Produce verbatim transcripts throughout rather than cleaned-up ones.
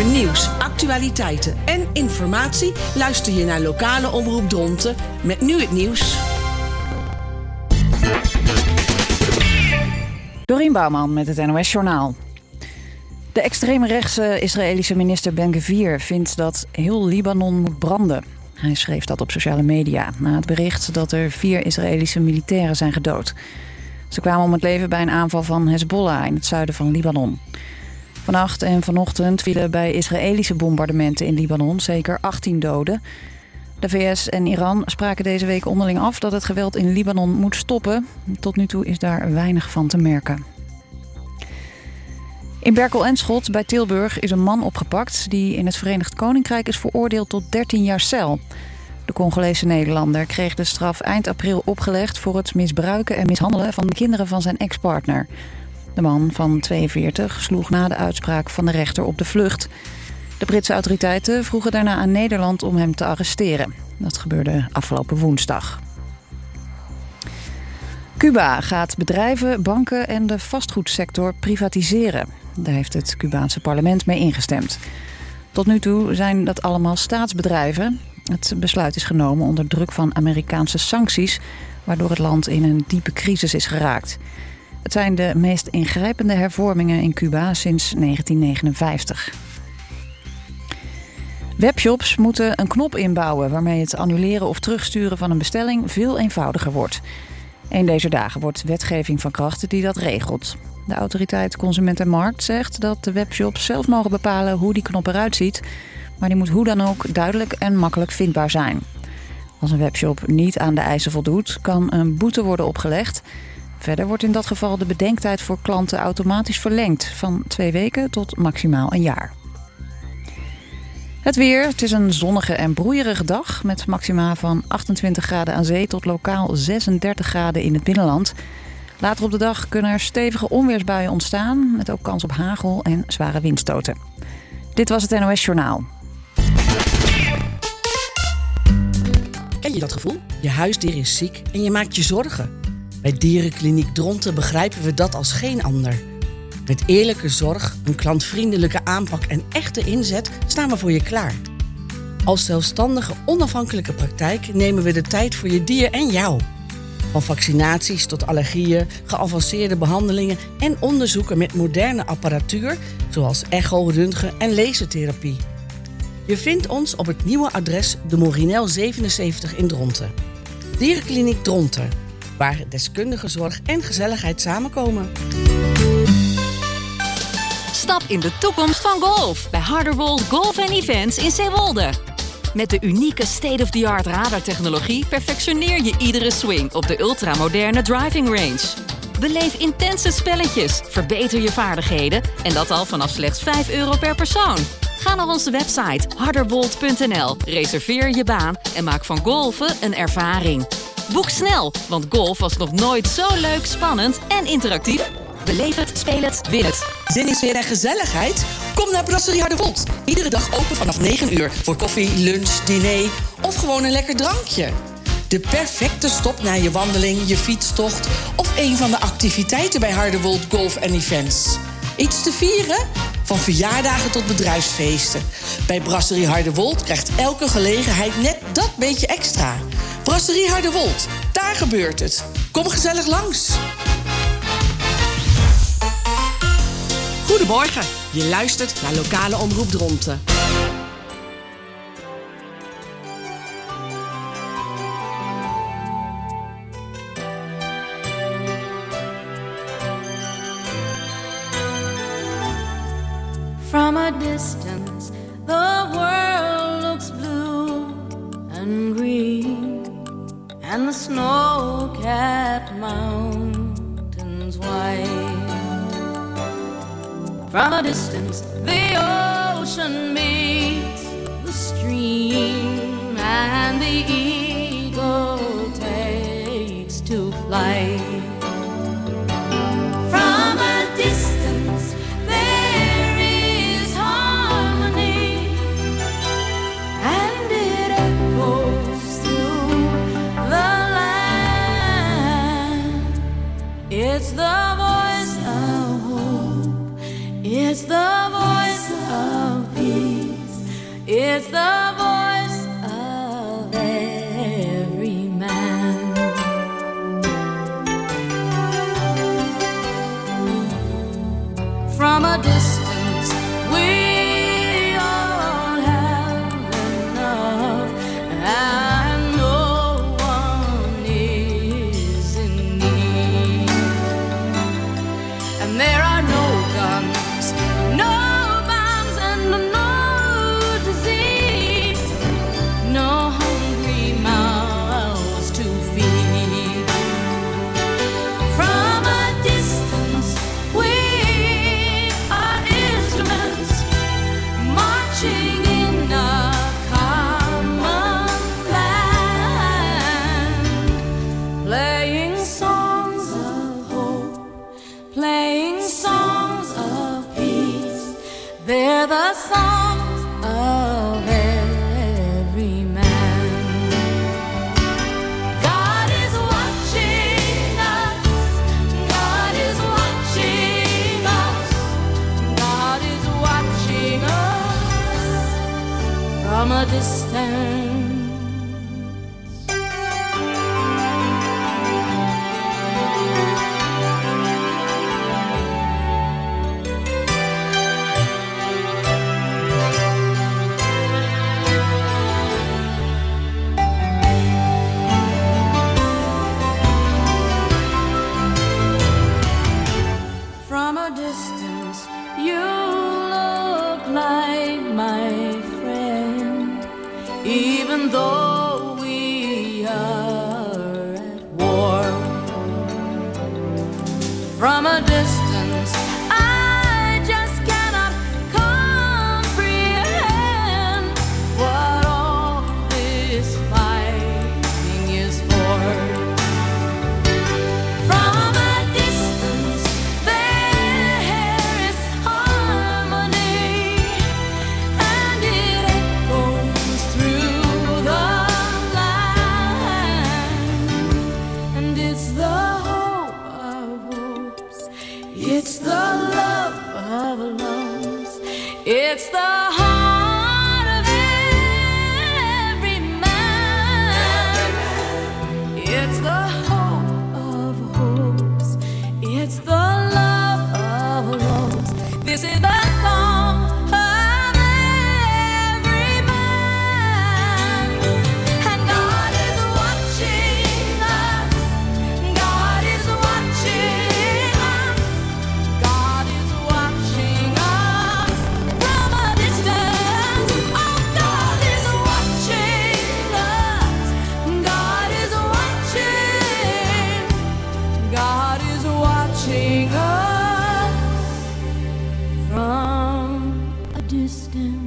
Voor nieuws, actualiteiten en informatie luister je naar lokale omroep Dronten met nu het nieuws. Dorien Bouwman met het N O S-journaal. De extreemrechtse Israëlische minister Ben-Gvir vindt dat heel Libanon moet branden. Hij schreef dat op sociale media na het bericht dat er vier Israëlische militairen zijn gedood. Ze kwamen om het leven bij een aanval van Hezbollah in het zuiden van Libanon. Vannacht en vanochtend vielen bij Israëlische bombardementen in Libanon zeker achttien doden. De V S en Iran spraken deze week onderling af dat het geweld in Libanon moet stoppen. Tot nu toe is daar weinig van te merken. In Berkel en Schot bij Tilburg is een man opgepakt die in het Verenigd Koninkrijk is veroordeeld tot dertien jaar cel. De Congolese Nederlander kreeg de straf eind april opgelegd voor het misbruiken en mishandelen van de kinderen van zijn ex-partner. De man van tweeënveertig sloeg na de uitspraak van de rechter op de vlucht. De Britse autoriteiten vroegen daarna aan Nederland om hem te arresteren. Dat gebeurde afgelopen woensdag. Cuba gaat bedrijven, banken en de vastgoedsector privatiseren. Daar heeft het Cubaanse parlement mee ingestemd. Tot nu toe zijn dat allemaal staatsbedrijven. Het besluit is genomen onder druk van Amerikaanse sancties, waardoor het land in een diepe crisis is geraakt. Het zijn de meest ingrijpende hervormingen in Cuba sinds negentien negenenvijftig. Webshops moeten een knop inbouwen waarmee het annuleren of terugsturen van een bestelling veel eenvoudiger wordt. Een deze dagen wordt wetgeving van kracht die dat regelt. De autoriteit Consument en Markt zegt dat de webshops zelf mogen bepalen hoe die knop eruit ziet, maar die moet hoe dan ook duidelijk en makkelijk vindbaar zijn. Als een webshop niet aan de eisen voldoet, kan een boete worden opgelegd. Verder wordt in dat geval de bedenktijd voor klanten automatisch verlengd van twee weken tot maximaal een jaar. Het weer. Het is een zonnige en broeierige dag met maxima van achtentwintig graden aan zee tot lokaal zesendertig graden in het binnenland. Later op de dag kunnen er stevige onweersbuien ontstaan met ook kans op hagel en zware windstoten. Dit was het N O S-journaal. Ken je dat gevoel? Je huisdier is ziek en je maakt je zorgen. Bij Dierenkliniek Dronten begrijpen we dat als geen ander. Met eerlijke zorg, een klantvriendelijke aanpak en echte inzet staan we voor je klaar. Als zelfstandige, onafhankelijke praktijk nemen we de tijd voor je dier en jou. Van vaccinaties tot allergieën, geavanceerde behandelingen en onderzoeken met moderne apparatuur, zoals echo, röntgen en lasertherapie. Je vindt ons op het nieuwe adres de Morinel zevenenzeventig in Dronten. Dierenkliniek Dronten, waar deskundige zorg en gezelligheid samenkomen. Stap in de toekomst van golf bij Harderwold Golf and Events in Zeewolde. Met de unieke state-of-the-art radartechnologie perfectioneer je iedere swing op de ultramoderne driving range. Beleef intense spelletjes, verbeter je vaardigheden en dat al vanaf slechts vijf euro per persoon. Ga naar onze website harderwold punt n l, reserveer je baan en maak van golfen een ervaring. Boek snel, want golf was nog nooit zo leuk, spannend en interactief. Beleef het, speel het, win het. Zin in sfeer en gezelligheid? Kom naar Brasserie Harderwold. Iedere dag open vanaf negen uur voor koffie, lunch, diner of gewoon een lekker drankje. De perfecte stop na je wandeling, je fietstocht of een van de activiteiten bij Harderwold Golf and Events. Iets te vieren? Van verjaardagen tot bedrijfsfeesten. Bij Brasserie Harderwold krijgt elke gelegenheid net dat beetje extra. Brasserie Harderwold, daar gebeurt het. Kom gezellig langs. Goedemorgen, je luistert naar lokale omroep Dronten. From a distance, the world looks blue and green, and the snow-capped mountains white. From a distance, the ocean meets the stream, and the eagle takes to flight. From a distance, there is harmony, and it echoes through the land. It's the voice of hope. It's the voice of peace. It's the voice of every man. From a distance, we all have enough, and no one is in need. And there are no guns, no bombs, and no disease, no hungry mouths to feed. From a distance, we are instruments marching in a common land, playing songs of hope, playing songs of peace. They're the songs of every man. God is watching us. God is watching us. God is watching us from a distance. From a distance, you look like my friend, even though we are at war. From a distance, I just cannot comprehend what all this fighting is for. From a distance, there is harmony, and it echoes through the land. And it's the hope of hopes, it's the love of loves, it's the heart of every man. It's the hope of hopes, it's the love of loves. This is the song of every man. And God is watching us. God is watching us. God is watching us from a distance. Oh, God is watching us. God is watching. God is watching us from a distance.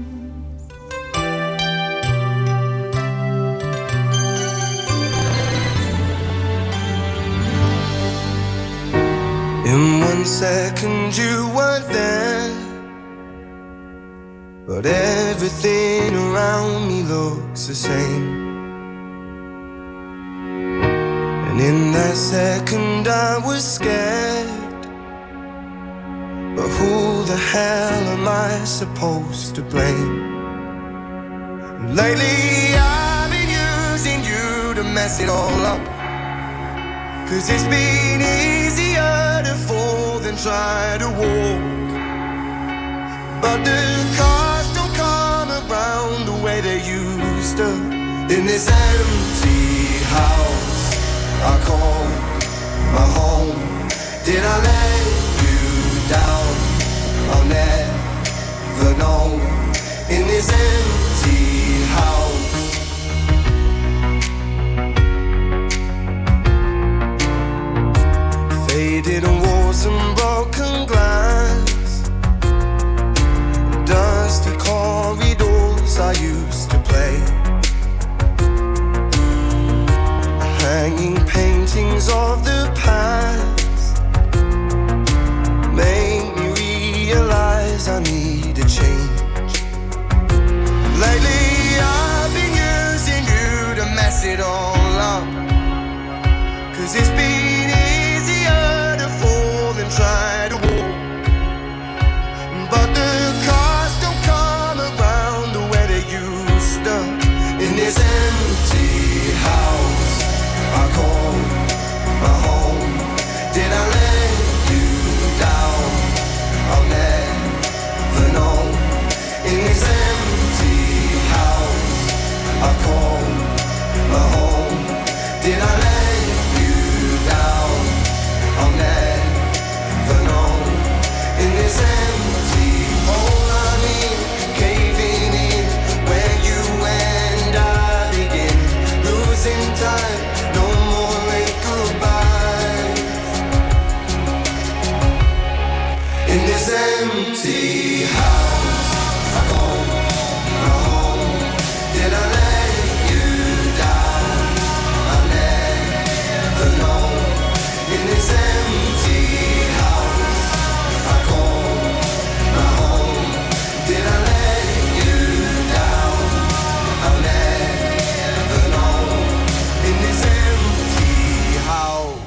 In one second you weren't there, but everything around me looks the same. And in that second I was scared, but who the hell am I supposed to blame? Lately I've been using you to mess it all up, 'cause it's been easier to fall than try to walk. But the cars don't come around the way they used to. In this empty house I call my home, did I let you down? I'll never know. In this empty house, faded walls and broken glass, dusty corridors I used to play, hanging paintings of the past, this empty house. I call my home. Did I let you down? I never know. In this empty house, I call my home. Did I let you down? I'll never know. In this empty house.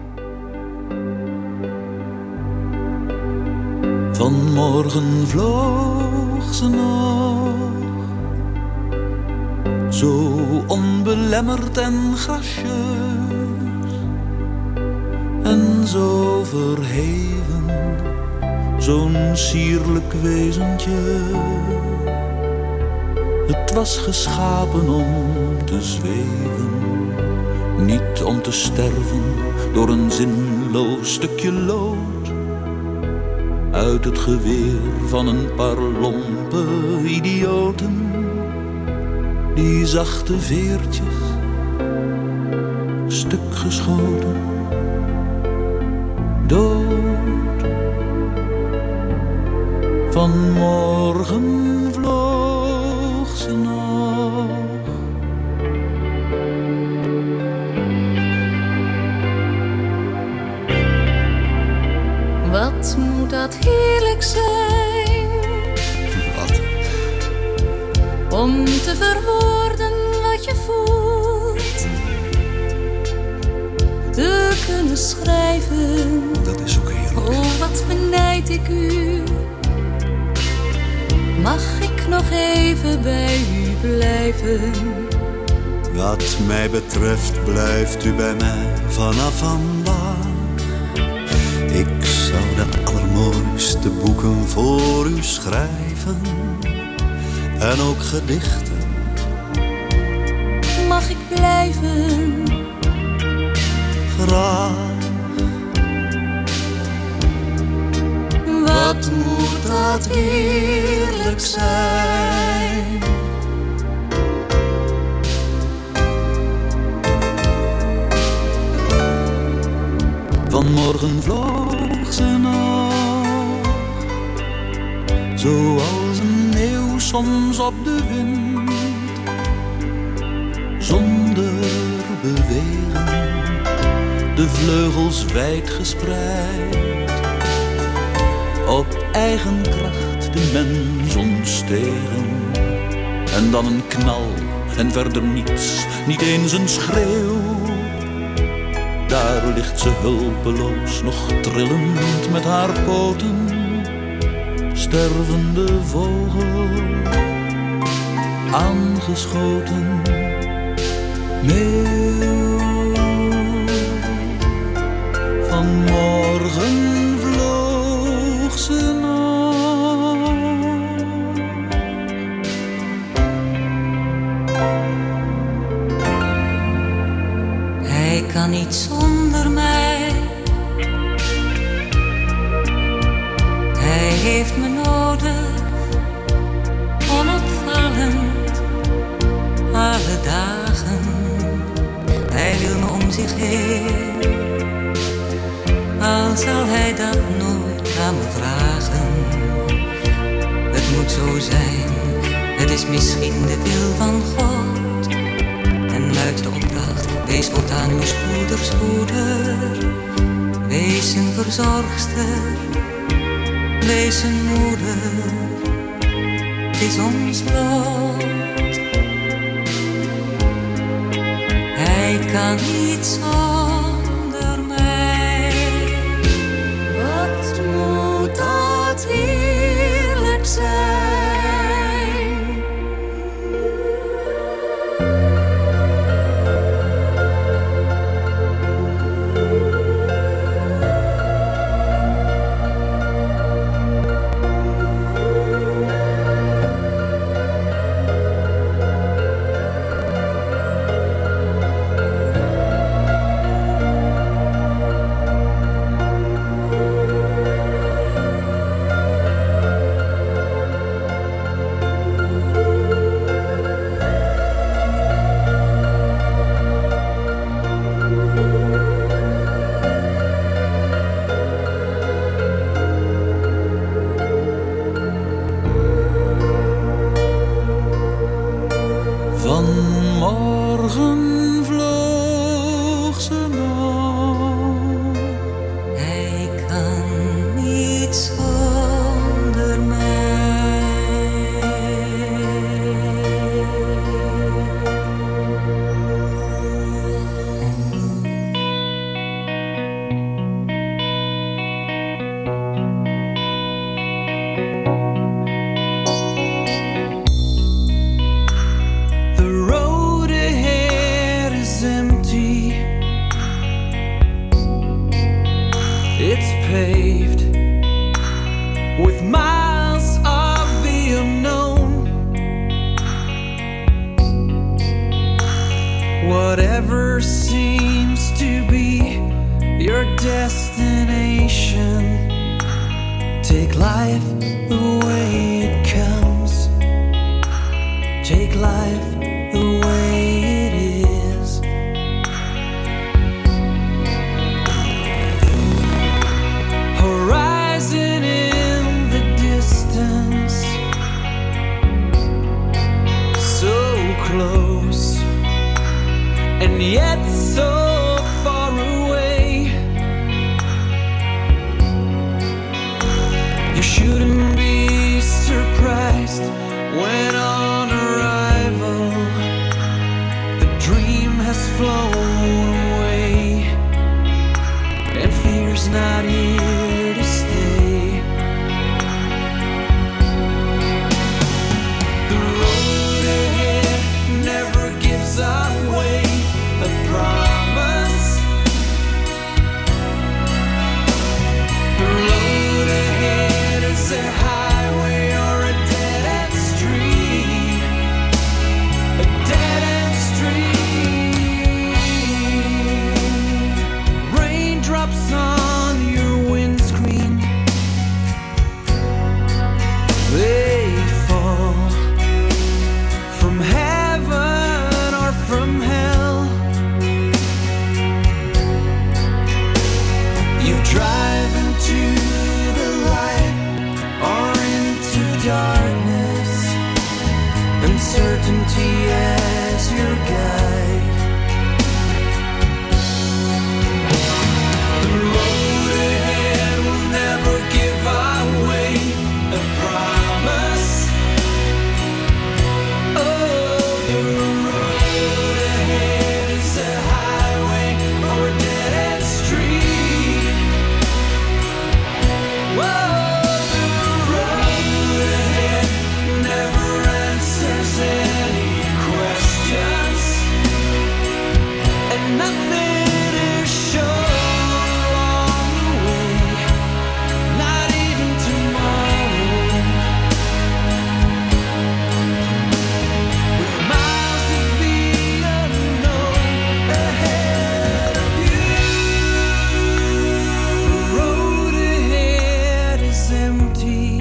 Vanmorgen vloog ze nog, zo onbelemmerd en gracieus en zo verheven, zo'n sierlijk wezentje. Het was geschapen om te zweven, niet om te sterven door een zinloos stukje lood uit het geweer van een paar lompe idioten. Die zachte veertjes, stuk geschoten, dood. Vanmorgen vloog ze nog. Wat moet dat heerlijk zijn? Wat? Om te verwoorden wat je voelt, te kunnen schrijven. Dat is ook heerlijk. Oh, wat benijd ik u. Mag ik nog even bij u blijven? Wat mij betreft blijft u bij mij vanaf vandaag. Ik zou de allermooiste boeken voor u schrijven en ook gedichten. Mag ik blijven? Graag. Wat moet dat heerlijk zijn? Vanmorgen vloog ze nog, zoals een eeuw soms op de wind, zonder bewegen, de vleugels wijd gespreid, op eigen kracht de mens ontstegen. En dan een knal en verder niets, niet eens een schreeuw. Daar ligt ze hulpeloos, nog trillend met haar poten, stervende vogel, aangeschoten, meeuw. Vanmorgen vloog ze nog. Hij kan niet zonder mij. Hij heeft me nodig, onopvallend, alle dagen. Hij wil me om zich heen, al zal hij dat nooit aan me vragen. Het moet zo zijn, het is misschien de wil van God. En luidt de opdracht, wees voortaan uw spoeders moeder. Wees een verzorgster, wees een moeder. Het is ons lot. Hij kan niet zonder mij. Wat moet dat heerlijk zijn? life the way it comes. Take life the way it is. Horizon in the distance, so close and yet so far away. You shouldn't be surprised when on arrival the dream has flown away and fear's not here to stay. The road ahead never gives away a promise. The road ahead is a highway or a dead-end street. A dead-end street. Raindrops on your windscreen, they fall from heaven or from hell. You drive into the light or into darkness, uncertainty as your guide. The road ahead will never give away a promise. Oh, the road ahead is a highway or a dead-end street. Whoa, the road ahead never answers any questions, and nothing is sure along the way, not even tomorrow. With miles of the unknown ahead of you, the road ahead is empty.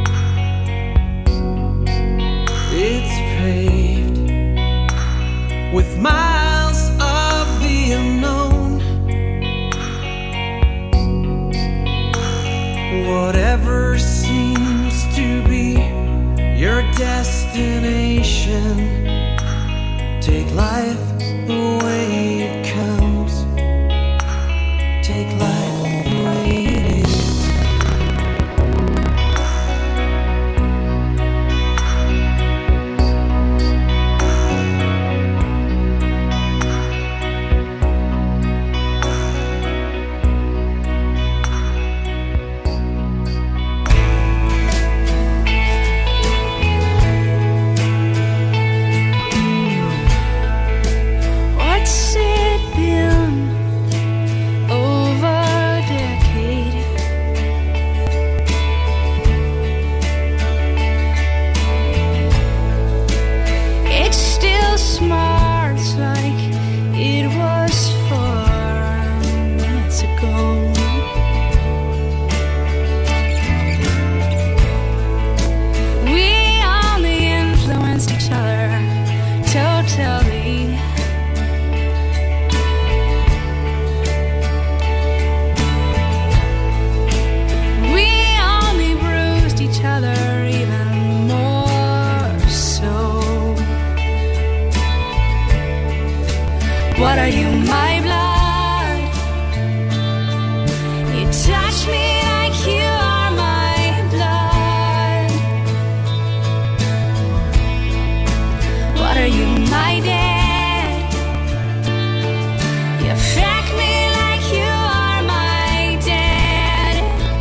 It's paved with miles of the unknown. Whatever seems to be your destination, take life the way it comes. Take life the way it is. What's it been over a decade? It still smarts like it was four minutes ago. We only influenced each other totally. We only bruised each other even more so. What are you, my blood? You touch me like you are my blood. What are you, my dad? You affect me like you are my dad.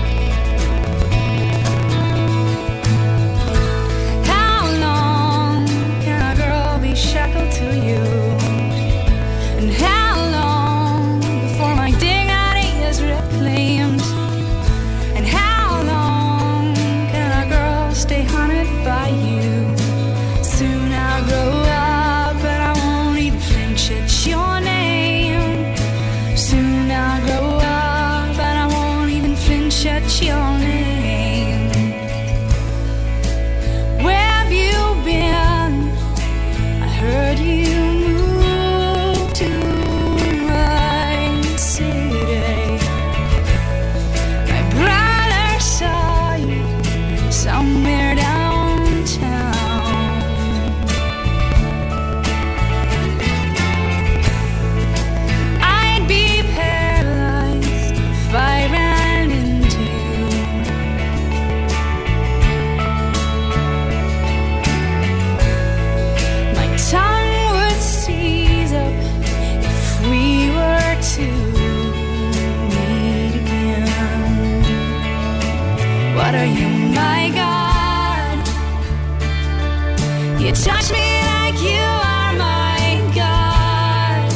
How long can a girl be shackled to you? And how long before my dignity is reclaimed? And how long can a girl stay haunted by you? Soon I'll grow up, but I won't even flinch at your name. Soon I'll grow up, but I won't even flinch at your name. somewhere downtown. I'd be paralyzed if I ran into you. My tongue would seize up if we were to meet again. What are you, my God? You touch me like you are my God.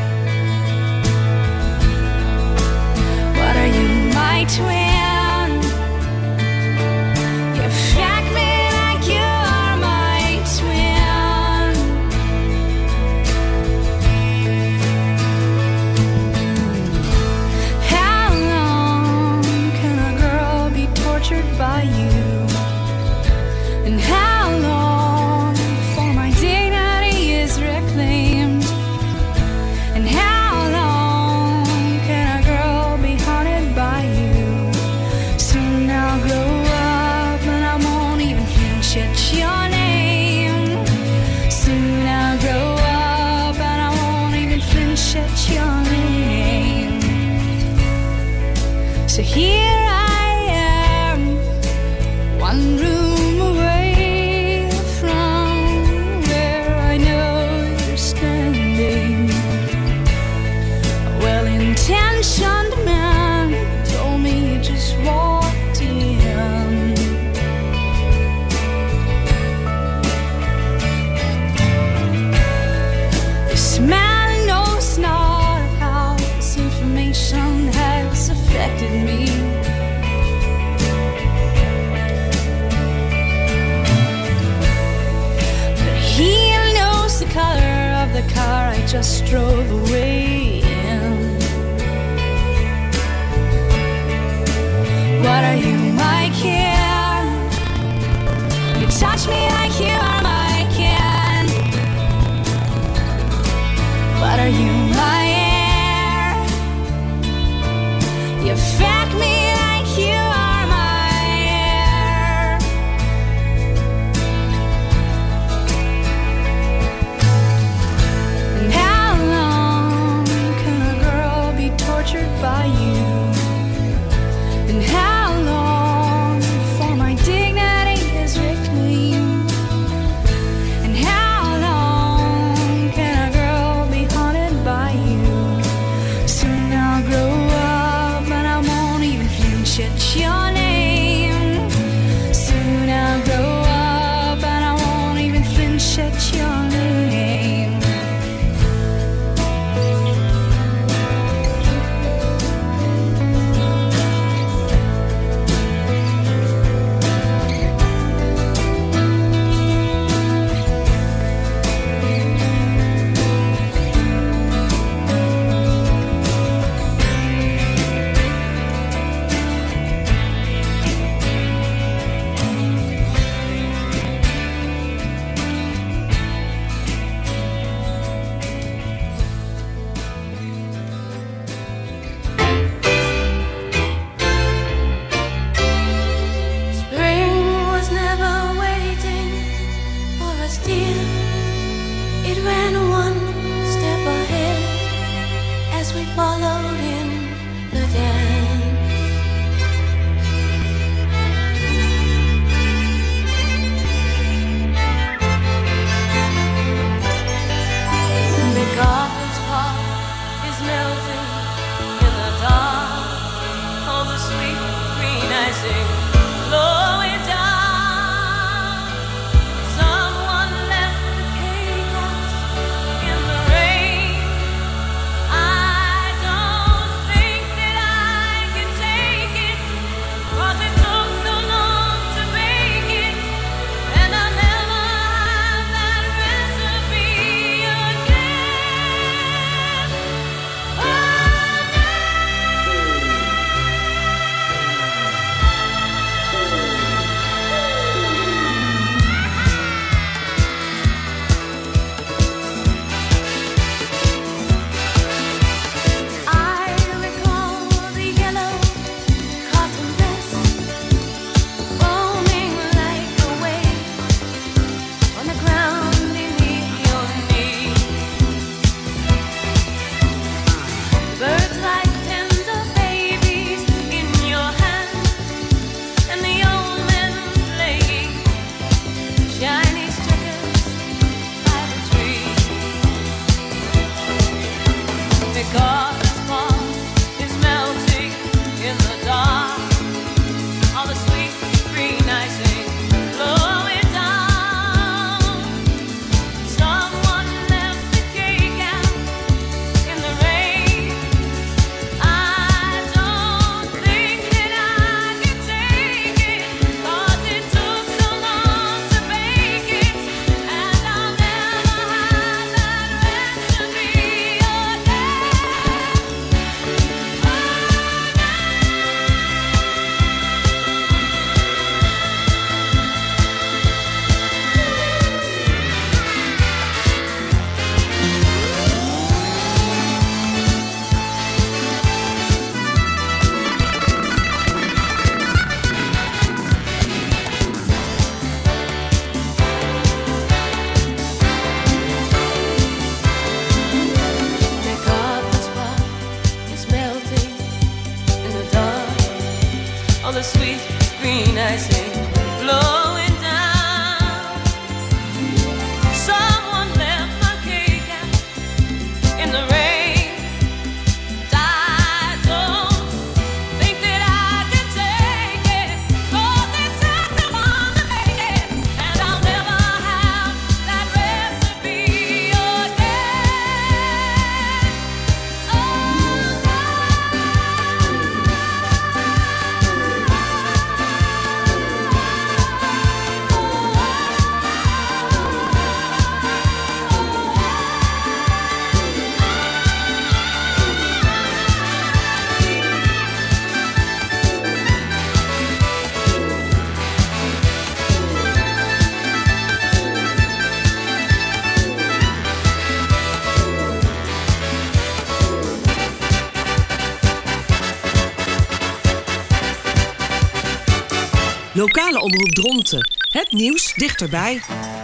What are you, my twin? You affect me like you are my twin. How long can a girl be tortured by you? And how long before my dignity is reclaimed? And how long can a girl be haunted by you? Soon I'll grow up and I won't even flinch at your name. Soon I'll grow up and I won't even flinch at your name. So here I am, one room away from where I know you're standing. A well-intentioned man told me you just walked in. This man knows not how this information has affected me. But he knows the color of the car I just drove away in. What are you, my kid? You touch me like you are my kid. What are you, my air? You affect me like you are my air. And how long Lokale omroep Dronten. Het nieuws dichterbij.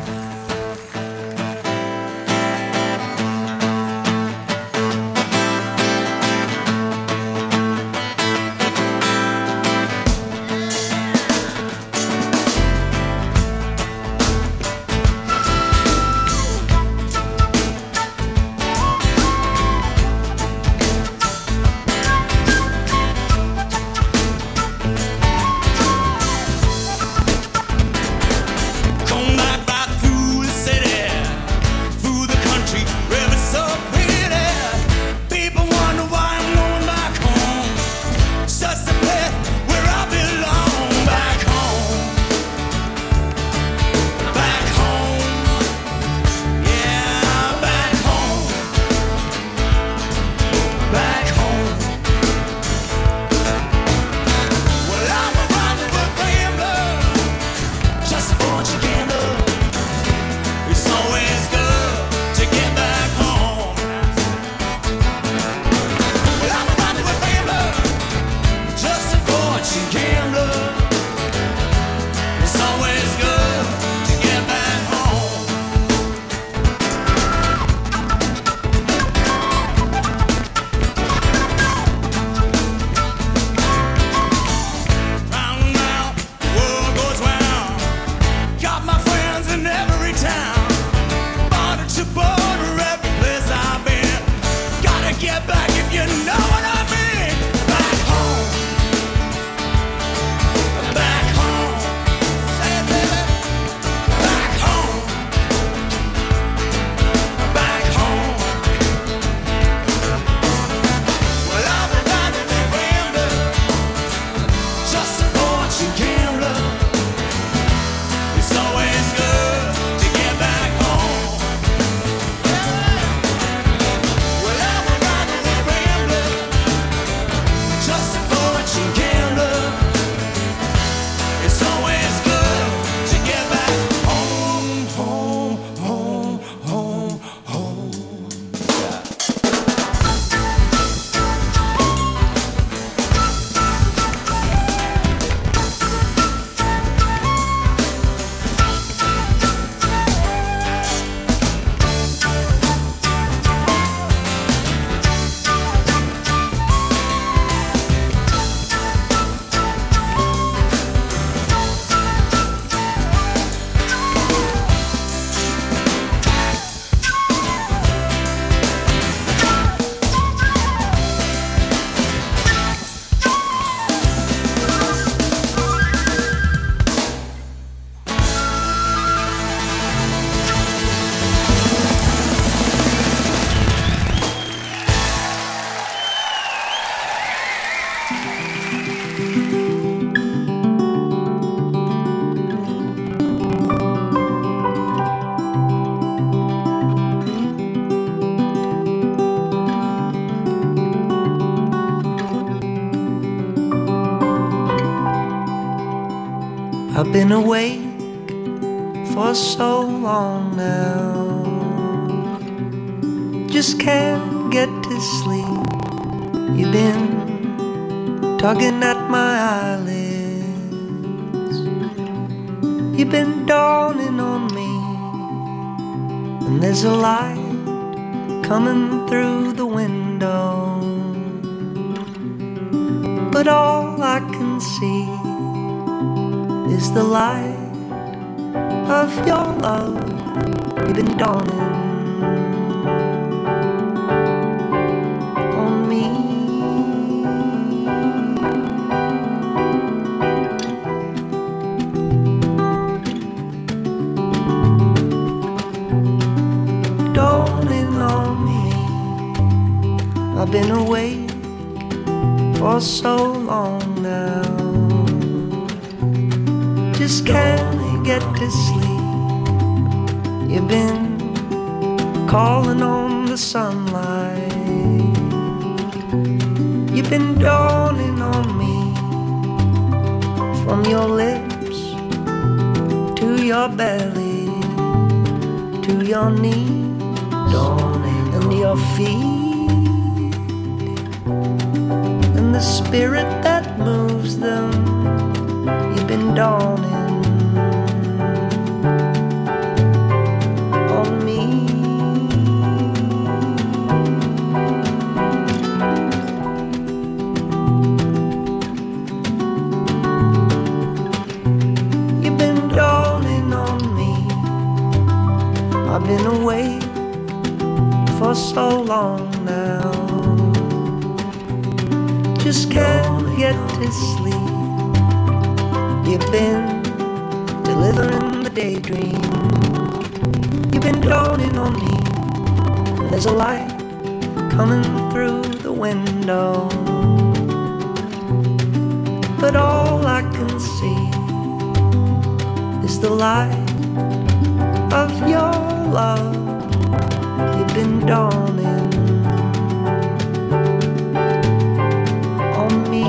I've been awake for so long now, just can't get to sleep. You've been tugging at my eyelids, you've been dawning on me, and there's a light coming through the window, but all I can see is the light of your love. You've been dawning on me. Dawning on me. I've been awake for so long now, just can't get to sleep. You've been calling on the sunlight, you've been dawning on me, from your lips to your belly, to your knees dawning and your feet, and the spirit that moves them. you've been dawning on me. You've been dawning on me. I've been awake for so long now, just can't get to sleep. You've been delivering the daydream. You've been dawning on me. There's a light coming through the window, but all I can see is the light of your love. You've been dawning on me.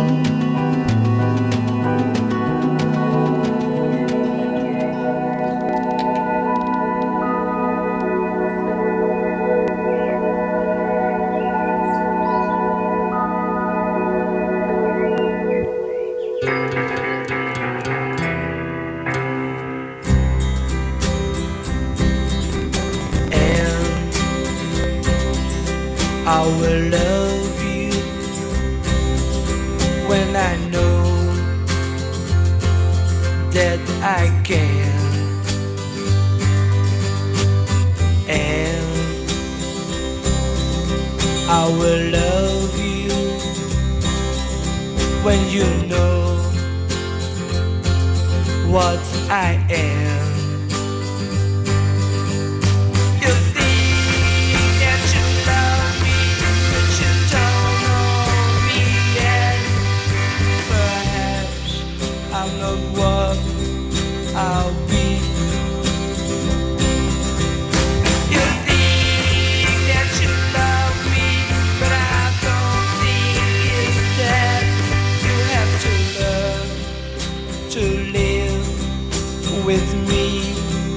I will love you when I know that I can, and I will love you when you know what I am. I'm not what I'll be. You think that you love me, but I don't think it's that. You have to learn to live with me.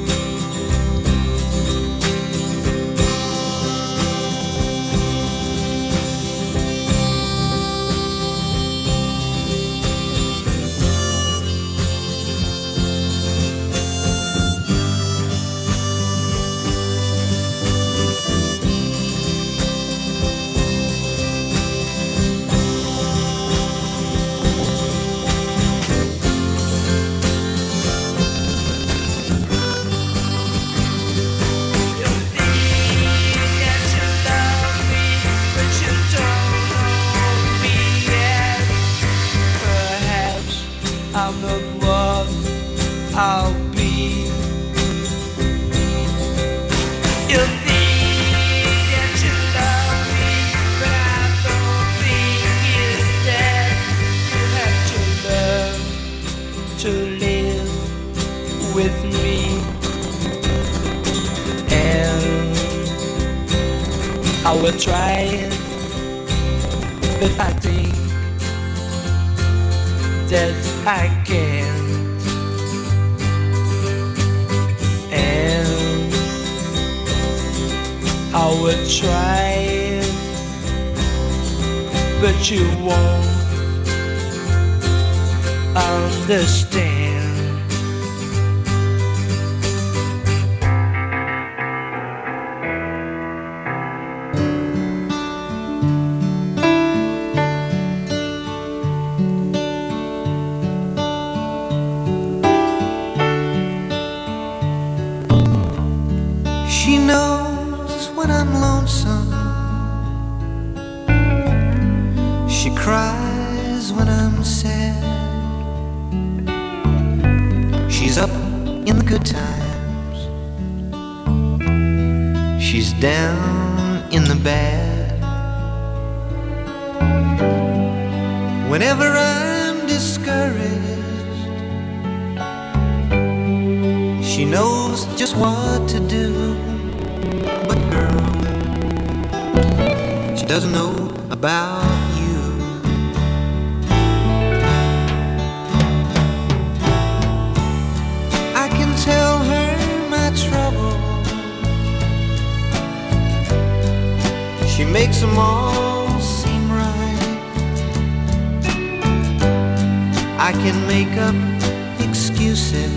I'm not what I'll be. You think that you love me, but I don't think it's that. You have to learn to live with me, and I will try it, but I think that I can't, and I will try it, but you won't understand. She knows when I'm lonesome. She cries when I'm sad. She's up in the good times. She's down in the bad. Whenever I'm discouraged, she knows just what to do. But girl, she doesn't know about you. I can tell her my trouble. She makes them all seem right. I can make up excuses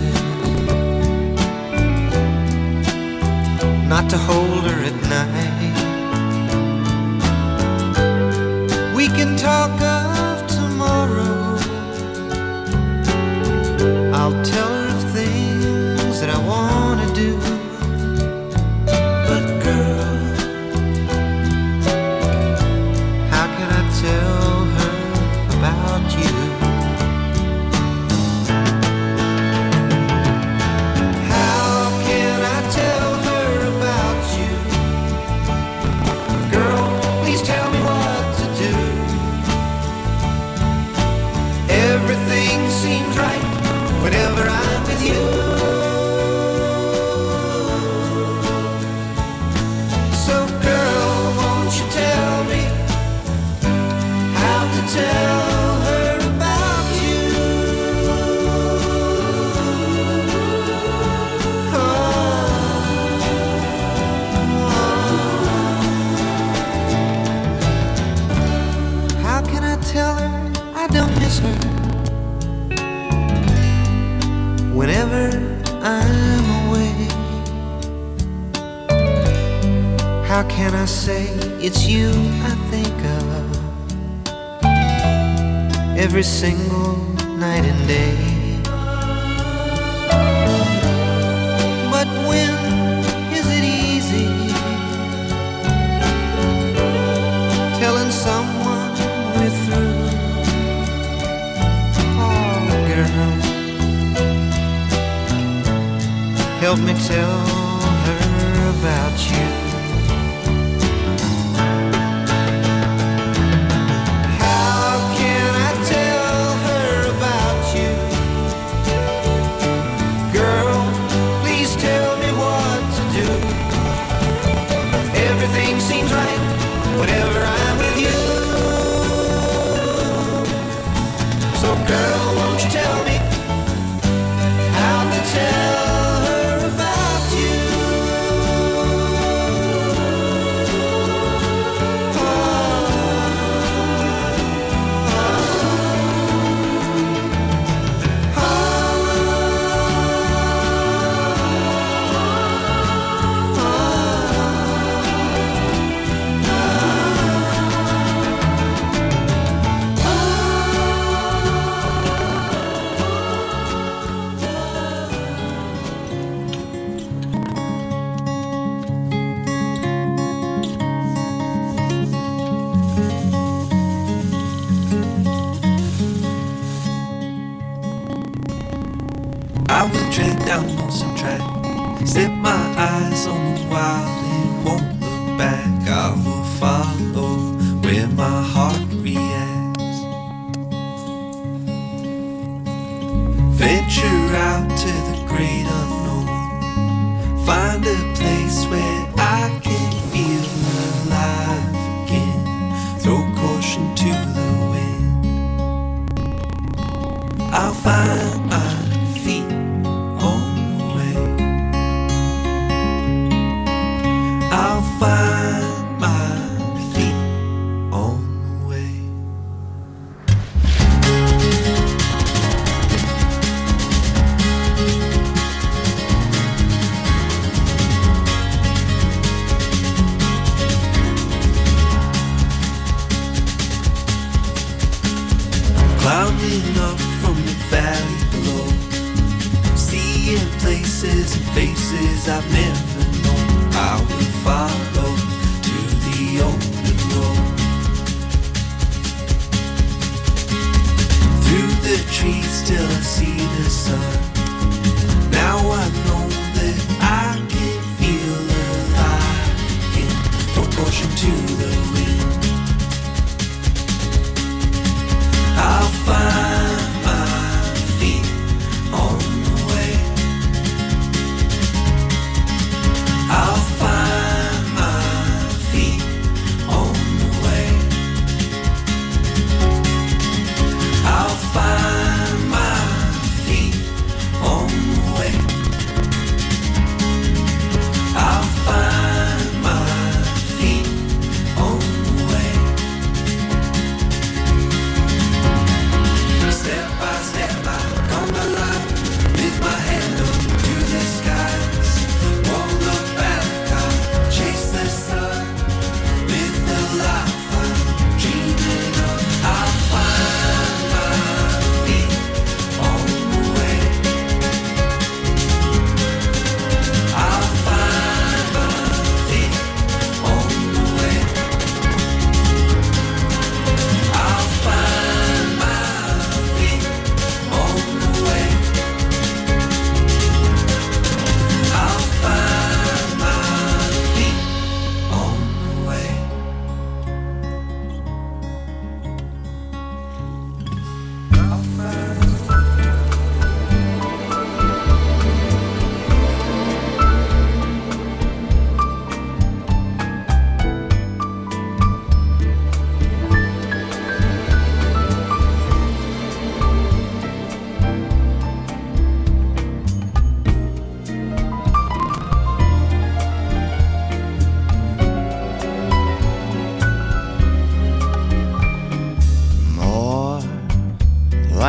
not to hold her at night. We can talk of tomorrow. I'll tell her of things that I want to do. But girl, how can I tell her about you? How can I tell her about you? Girl, please tell me what to do. Everything seems right whenever I'm with you. So girl, won't you tell me how to tell her about you? Oh, oh. How can I tell her I don't miss her whenever I'm away? How can I say it's you I think of every single night and day? But when is it easy telling someone we're through? Oh, girl, help me tell her about you. How can I tell her about you? Girl, please tell me what to do. Everything seems right whenever I'm with you. So girl, won't you tell me how to tell her about you? Oh, oh, I will tread down some track, set my eyes on the wild and won't look back. I will follow where my heart reacts. Venture out to the great unknown, find a place where I can feel alive again. Throw caution to the wind. I'll find my feet on the way. I'll find my feet on the way. Climbing up from the valley below, seeing places and faces I've never known. I will follow to the open road. Through the trees till I see the sun. Now I know that I can feel alive again. Throw caution to the wind. I'll find my feet on the way. I'll find my feet on the way. I'll find my feet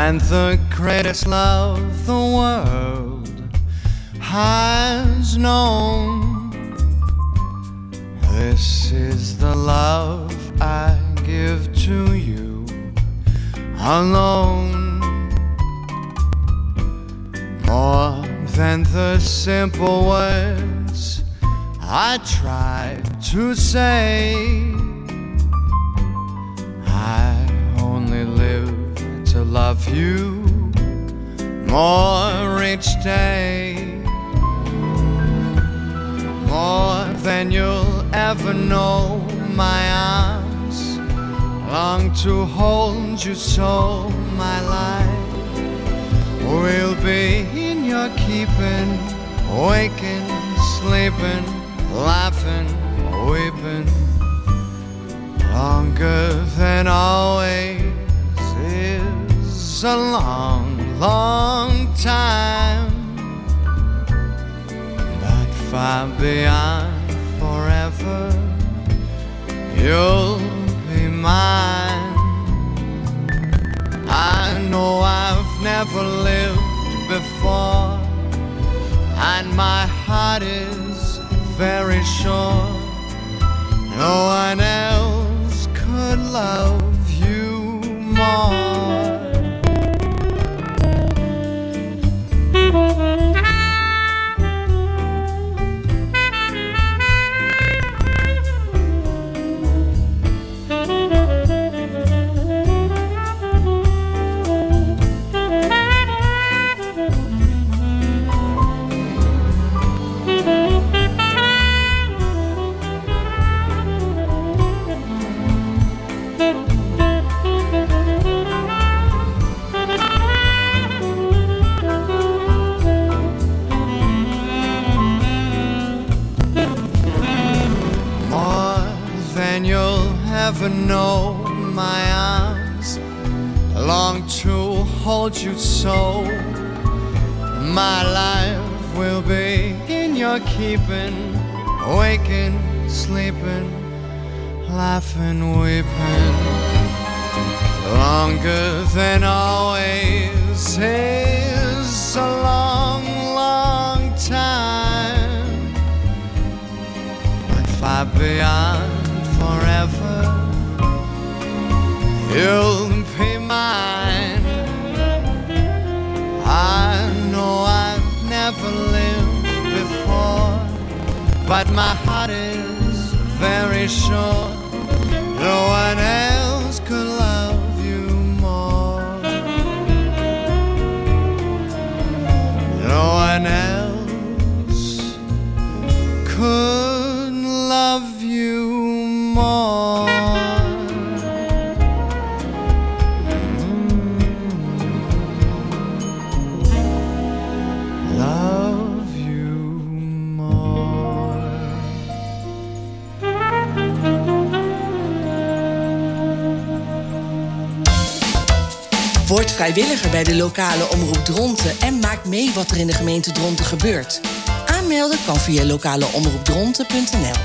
and the greatest love the world has known. This is the love I give to you alone. More than the simple words I try to say, I only live to love you more each day. More than you'll ever know, my arms long to hold you so. My life will be in your keeping, waking, sleeping, laughing, weeping. Longer than always is a long, long time, but far beyond forever, you'll be mine. I know I've never lived before, and my heart is very sure no one else could love you more. Never know, my arms long to hold you so. My life will be in your keeping, waking, sleeping, laughing, weeping. Longer than always is a long, long time, but far beyond forever, you'll be mine. I know I've never lived before, but my heart is very sure no one else could love you more. No one else could love you more. Love you more. Word vrijwilliger bij de lokale omroep Dronten en maak mee wat er in de gemeente Dronten gebeurt. Aanmelden kan via lokaleomroepdronten punt n l.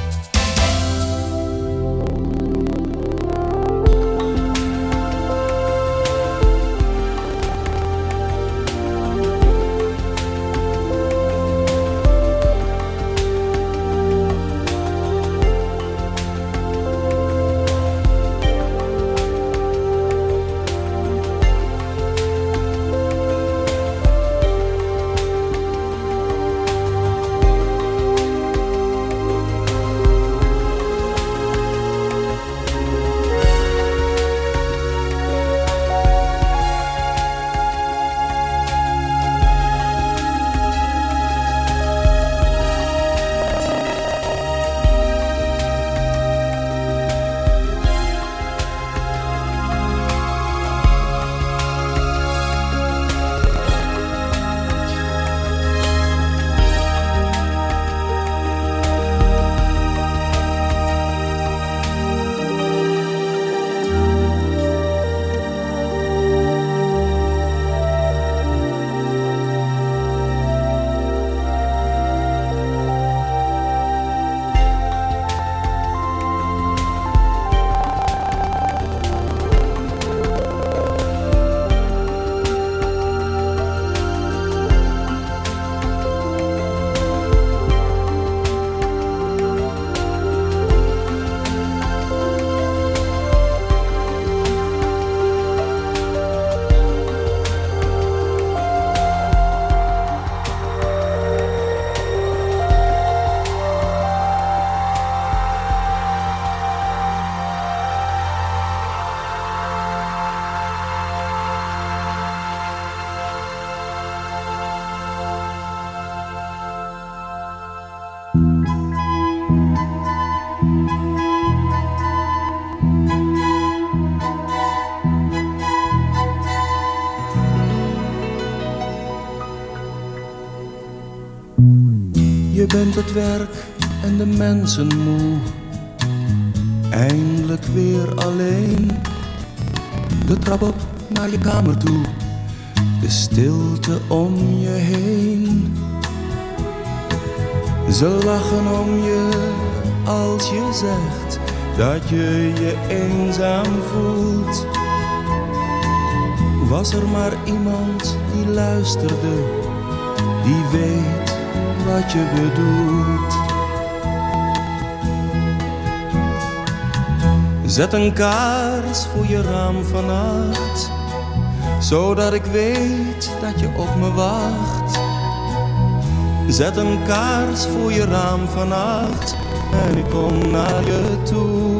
Je bent het werk en de mensen moe. Eindelijk weer alleen. De trap op naar je kamer toe. De stilte om je heen. Ze lachen om je als je zegt dat je je eenzaam voelt. Was er maar iemand die luisterde, die weet wat je bedoelt. Zet een kaars voor je raam vannacht, zodat ik weet dat je op me wacht. Zet een kaars voor je raam vannacht en ik kom naar je toe.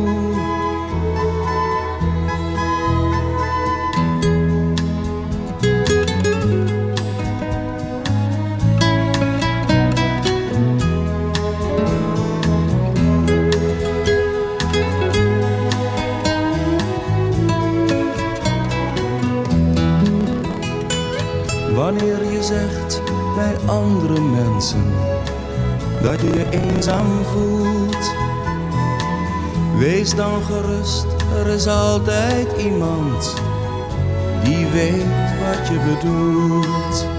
Wanneer je zegt bij andere mensen dat je je eenzaam voelt, wees dan gerust, er is altijd iemand die weet wat je bedoelt.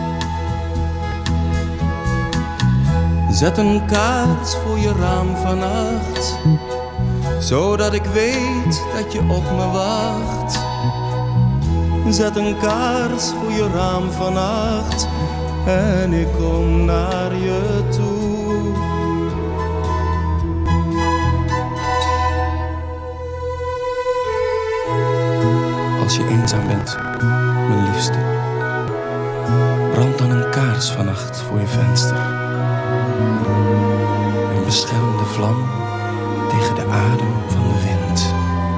Zet een kaars voor je raam vannacht, zodat ik weet dat je op me wacht. Zet een kaars voor je raam vannacht en ik kom naar je toe. Als je eenzaam bent, mijn liefste, brand dan een kaars vannacht voor je venster. En bescherm de vlam tegen de adem van de wind.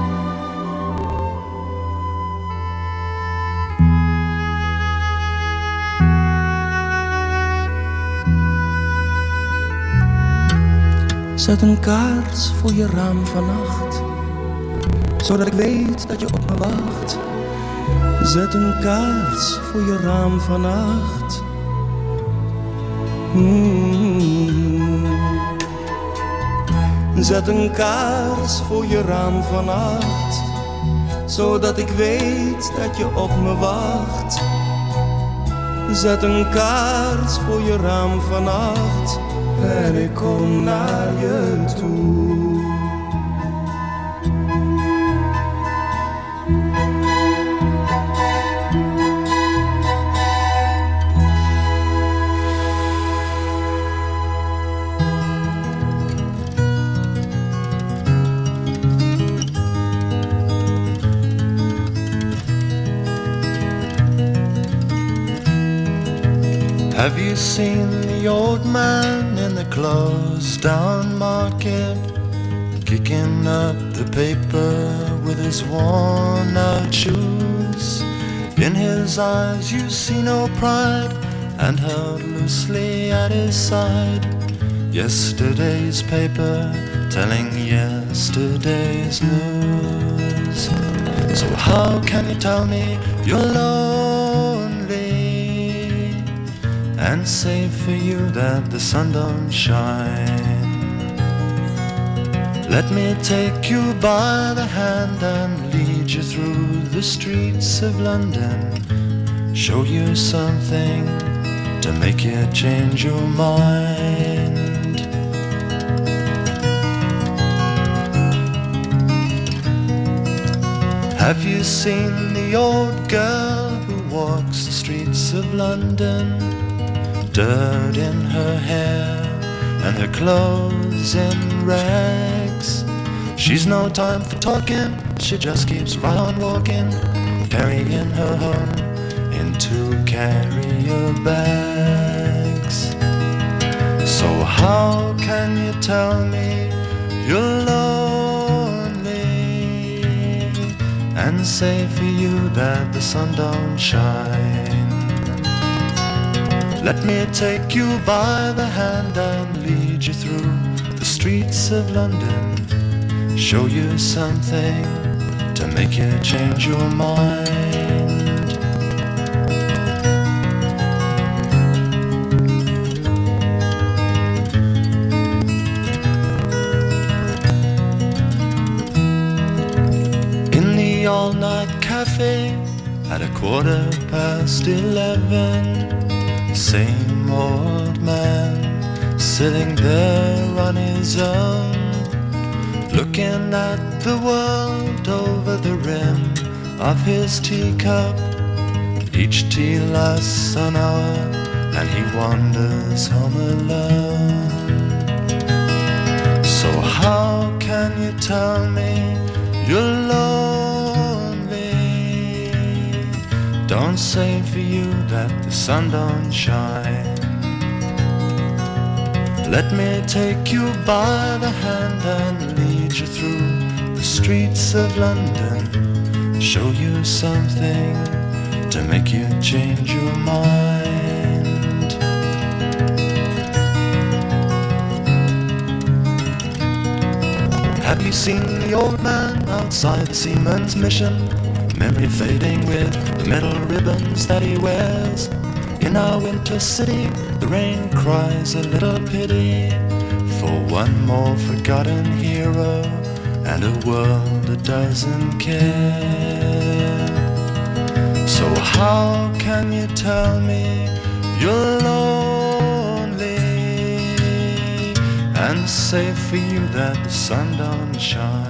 Zet een kaars voor je raam vannacht, zodat ik weet dat je op me wacht. Zet een kaars voor je raam vannacht. Mm. Zet een kaars voor je raam vannacht, zodat ik weet dat je op me wacht. Zet een kaars voor je raam vannacht en ik kom naar je toe. Have you seen the old man in the closed down market, kicking up the paper with his worn out shoes? In his eyes you see no pride, and held loosely at his side yesterday's paper telling yesterday's news. So how can you tell me you're lonely and say for you that the sun don't shine? Let me take you by the hand and lead you through the streets of London, show you something to make you change your mind. Have you seen the old girl who walks the streets of London? Dirt in her hair and her clothes in rags. She's no time for talking, she just keeps right on walking, carrying her home in two carrier bags. So how can you tell me you're lonely and say for you that the sun don't shine? Let me take you by the hand and lead you through the streets of London, show you something to make you change your mind. all-night cafe at a quarter past eleven. Same old man sitting there on his own, looking at the world over the rim of his teacup. Each tea lasts an hour and he wanders home alone. So how can you tell me you're lonely? Don't say for you that the sun don't shine. Let me take you by the hand and lead you through the streets of London, show you something to make you change your mind. Have you seen the old man outside the Seaman's Mission? Memory fading with the metal ribbons that he wears. In our winter city, the rain cries a little pity for one more forgotten hero and a world that doesn't care. So how can you tell me you're lonely and say for you that the sun don't shine?